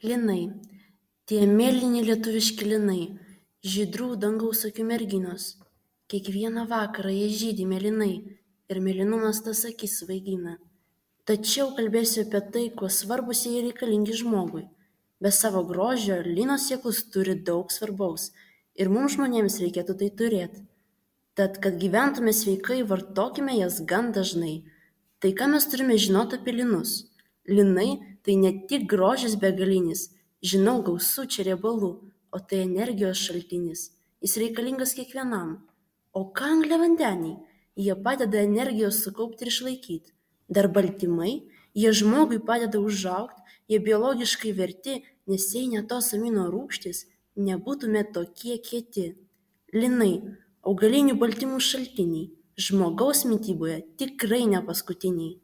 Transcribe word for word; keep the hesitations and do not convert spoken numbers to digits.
Linai. Tie mėlyni lietuviški linai, žydrų dangaus akių merginos. Kiekvieną vakarą jie žydi mėlynai ir mėlynumas tas akis svaigina. Tačiau kalbėsiu apie tai, kuo svarbus jie reikalingi žmogui. Be savo grožio linos sėklos turi daug svarbaus ir mums žmonėms reikėtų tai turėti. Tad, kad gyventume sveikai, vartokime jas gan dažnai. Tai ką mes turime žinoti apie linus? Linai tai ne tik grožis begalinis, žinau gausu čia riebalų, o tai energijos šaltinis. Jis reikalingas kiekvienam. O ką angliavandeniai? Jie padeda energijos sukaupti ir išlaikyti. Dar baltymai, jie žmogui padeda užaugti, jie biologiškai verti, nes jei ne tos amino rūgštys, nebūtume tokie kieti. Linai, augalinių baltymų šaltiniai, žmogaus mityboje tikrai ne paskutiniai.